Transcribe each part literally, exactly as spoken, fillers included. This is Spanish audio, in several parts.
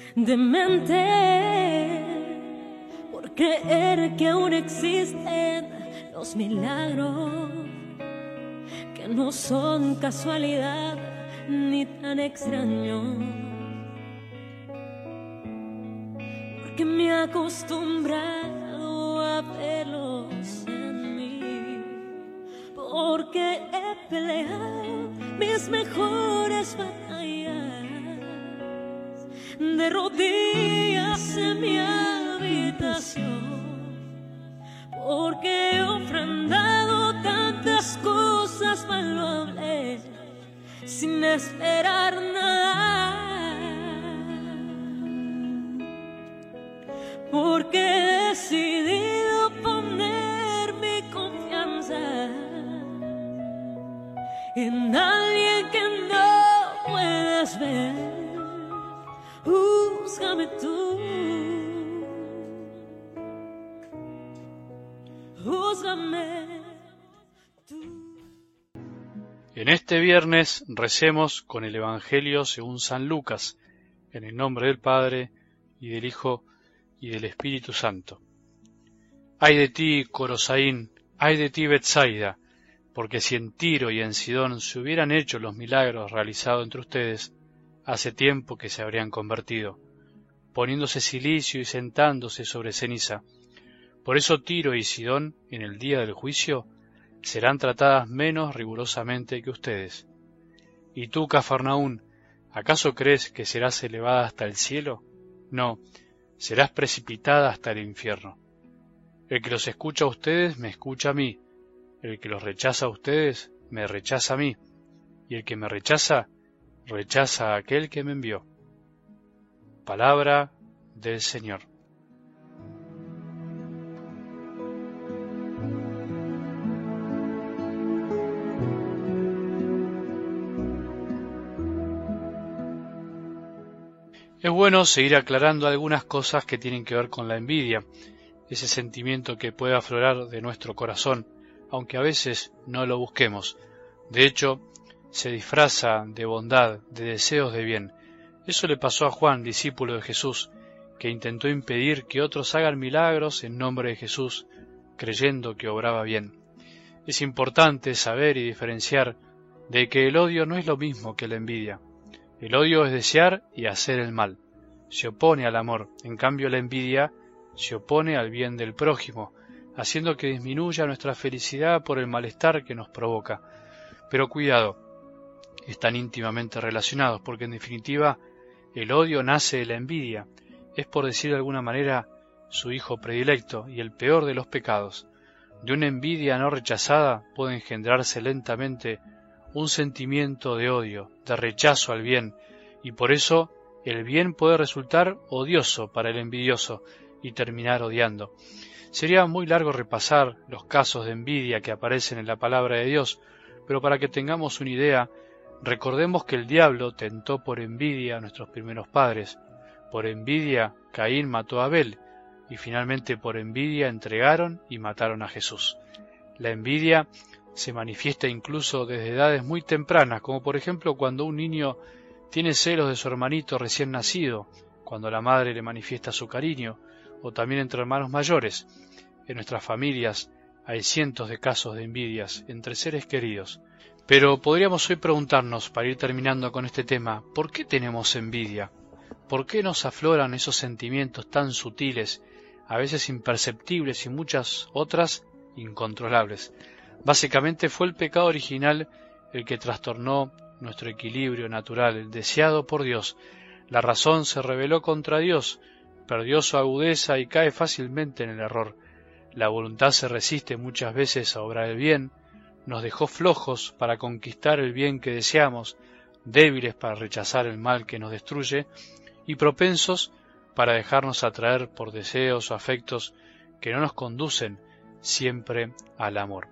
demente por creer que aún existen los milagros que no son casualidad ni tan extraños, porque me he acostumbrado a verlos en mí, porque he peleado mis mejores batallas de rodillas en mi habitación, porque he ofrendado tantas cosas valuables sin esperar nada, porque he decidido poner mi confianza en alguien que no puedes ver. Júzgame tú, júzgame tú. En este viernes recemos con el Evangelio según San Lucas, en el nombre del Padre, y del Hijo, y del Espíritu Santo. Ay de ti, Corosaín, ay de ti, Betsaida, porque si en Tiro y en Sidón se hubieran hecho los milagros realizados entre ustedes, hace tiempo que se habrían convertido, poniéndose cilicio y sentándose sobre ceniza. Por eso Tiro y Sidón, en el día del juicio, serán tratadas menos rigurosamente que ustedes. Y tú, Cafarnaún, ¿acaso crees que serás elevada hasta el cielo? No, serás precipitada hasta el infierno. El que los escucha a ustedes, me escucha a mí. El que los rechaza a ustedes, me rechaza a mí. Y el que me rechaza, rechaza a aquel que me envió. Palabra del Señor. Es bueno seguir aclarando algunas cosas que tienen que ver con la envidia, ese sentimiento que puede aflorar de nuestro corazón, aunque a veces no lo busquemos. De hecho, se disfraza de bondad, de deseos de bien. Eso le pasó a Juan, discípulo de Jesús, que intentó impedir que otros hagan milagros en nombre de Jesús, creyendo que obraba bien. Es importante saber y diferenciar de que el odio no es lo mismo que la envidia. El odio es desear y hacer el mal. Se opone al amor. En cambio, la envidia se opone al bien del prójimo, haciendo que disminuya nuestra felicidad por el malestar que nos provoca. Pero cuidado, están íntimamente relacionados, porque en definitiva el odio nace de la envidia, es por decir de alguna manera su hijo predilecto y el peor de los pecados. De una envidia no rechazada puede engendrarse lentamente un sentimiento de odio, de rechazo al bien, y por eso el bien puede resultar odioso para el envidioso y terminar odiando. Sería muy largo repasar los casos de envidia que aparecen en la palabra de Dios, pero para que tengamos una idea, recordemos que el diablo tentó por envidia a nuestros primeros padres. Por envidia, Caín mató a Abel, y finalmente por envidia entregaron y mataron a Jesús. La envidia se manifiesta incluso desde edades muy tempranas, como por ejemplo cuando un niño tiene celos de su hermanito recién nacido, cuando la madre le manifiesta su cariño, o también entre hermanos mayores. En nuestras familias hay cientos de casos de envidias entre seres queridos. Pero podríamos hoy preguntarnos, para ir terminando con este tema, ¿por qué tenemos envidia? ¿Por qué nos afloran esos sentimientos tan sutiles, a veces imperceptibles y muchas otras incontrolables? Básicamente fue el pecado original el que trastornó nuestro equilibrio natural, el deseado por Dios. La razón se rebeló contra Dios, perdió su agudeza y cae fácilmente en el error. La voluntad se resiste muchas veces a obrar el bien, nos dejó flojos para conquistar el bien que deseamos, débiles para rechazar el mal que nos destruye, y propensos para dejarnos atraer por deseos o afectos que no nos conducen siempre al amor.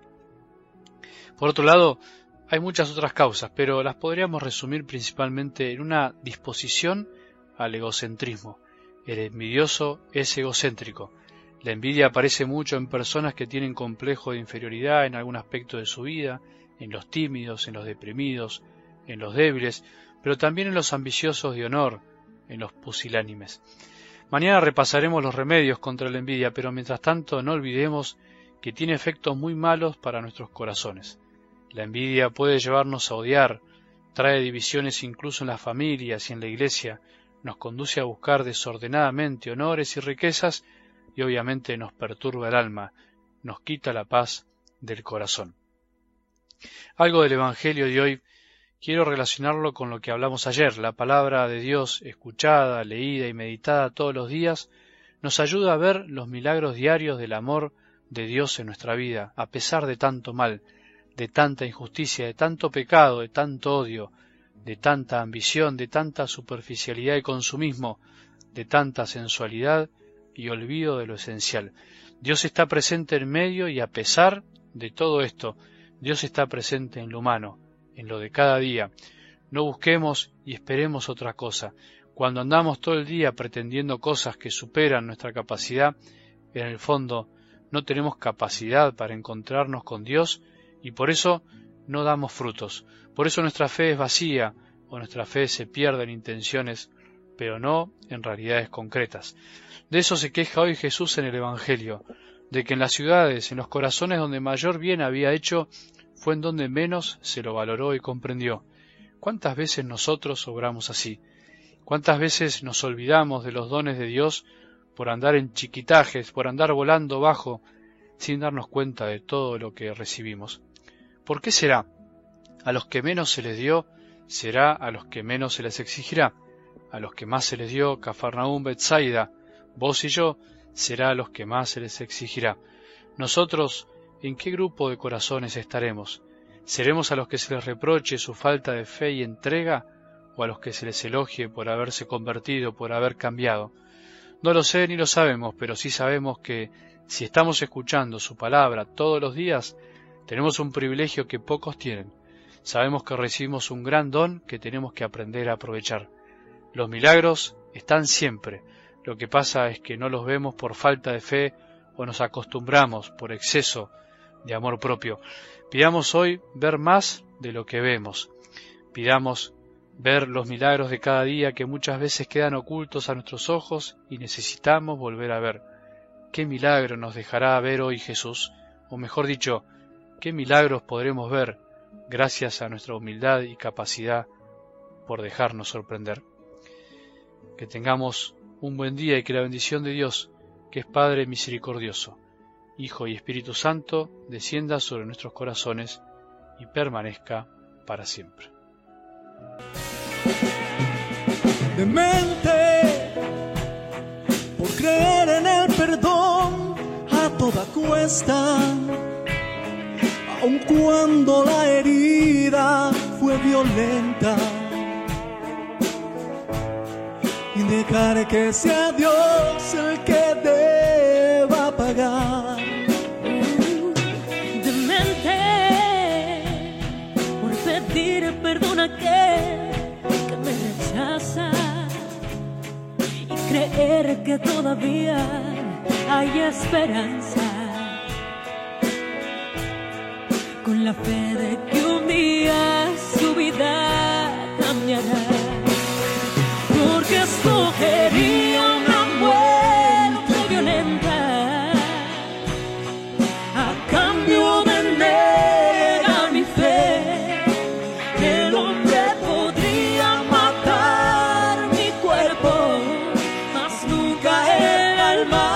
Por otro lado, hay muchas otras causas, pero las podríamos resumir principalmente en una disposición al egocentrismo. El envidioso es egocéntrico. La envidia aparece mucho en personas que tienen complejo de inferioridad en algún aspecto de su vida, en los tímidos, en los deprimidos, en los débiles, pero también en los ambiciosos de honor, en los pusilánimes. Mañana repasaremos los remedios contra la envidia, pero mientras tanto no olvidemos que tiene efectos muy malos para nuestros corazones. La envidia puede llevarnos a odiar, trae divisiones incluso en las familias y en la iglesia, nos conduce a buscar desordenadamente honores y riquezas y obviamente nos perturba el alma, nos quita la paz del corazón. Algo del Evangelio de hoy quiero relacionarlo con lo que hablamos ayer. La palabra de Dios, escuchada, leída y meditada todos los días, nos ayuda a ver los milagros diarios del amor de Dios en nuestra vida, a pesar de tanto mal, de tanta injusticia, de tanto pecado, de tanto odio, de tanta ambición, de tanta superficialidad y consumismo, de tanta sensualidad y olvido de lo esencial. Dios está presente en medio y a pesar de todo esto, Dios está presente en lo humano, en lo de cada día. No busquemos y esperemos otra cosa. Cuando andamos todo el día pretendiendo cosas que superan nuestra capacidad, en el fondo no tenemos capacidad para encontrarnos con Dios y por eso no damos frutos. Por eso nuestra fe es vacía o nuestra fe se pierde en intenciones, pero no en realidades concretas. De eso se queja hoy Jesús en el Evangelio, de que en las ciudades, en los corazones donde mayor bien había hecho, fue en donde menos se lo valoró y comprendió. ¿Cuántas veces nosotros obramos así? ¿Cuántas veces nos olvidamos de los dones de Dios por andar en chiquitajes, por andar volando bajo, sin darnos cuenta de todo lo que recibimos? ¿Por qué será? A los que menos se les dio, será a los que menos se les exigirá. A los que más se les dio, Cafarnaúm, Betsaida, vos y yo, será a los que más se les exigirá. Nosotros, ¿en qué grupo de corazones estaremos? ¿Seremos a los que se les reproche su falta de fe y entrega, o a los que se les elogie por haberse convertido, por haber cambiado? No lo sé ni lo sabemos, pero sí sabemos que si estamos escuchando su palabra todos los días, tenemos un privilegio que pocos tienen. Sabemos que recibimos un gran don que tenemos que aprender a aprovechar. Los milagros están siempre. Lo que pasa es que no los vemos por falta de fe o nos acostumbramos por exceso de amor propio. Pidamos hoy ver más de lo que vemos. Pidamos ver los milagros de cada día que muchas veces quedan ocultos a nuestros ojos y necesitamos volver a ver. ¿Qué milagro nos dejará ver hoy Jesús? O mejor dicho, ¿qué milagros podremos ver gracias a nuestra humildad y capacidad por dejarnos sorprender? Que tengamos un buen día y que la bendición de Dios, que es Padre misericordioso, Hijo y Espíritu Santo, descienda sobre nuestros corazones y permanezca para siempre. Demente por creer en el perdón a toda cuesta, aun cuando la herida fue violenta, y dejar que sea Dios el que deba pagar. Demente por pedir perdón a aquel que me rechaza y creer que todavía hay esperanza, con la fe de que un día su vida cambiará. Porque escogería una muerte violenta a cambio de negar mi fe. El hombre podría matar mi cuerpo, mas nunca el alma.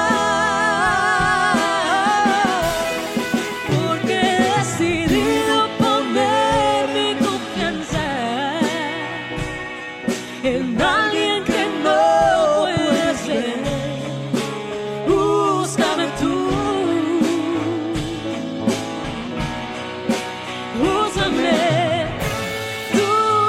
Porque he decidido poner mi confianza en alguien que no puedes ver. Búscame tú, úsame tú.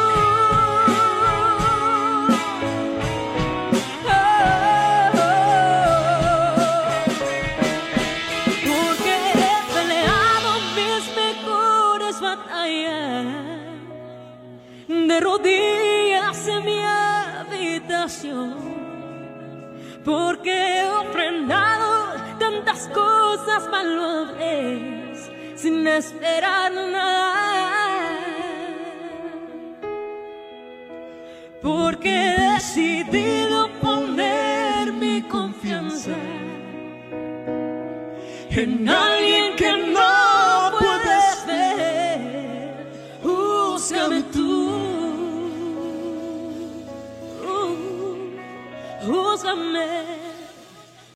Oh, oh, oh. Porque he peleado mis mejores batallas de rodillas en mi habitación, porque he ofrendado tantas cosas valuables sin esperar nada, porque he decidido poner mi confianza en alguien que no puedes ver. Júzgame tú, uh, júzgame.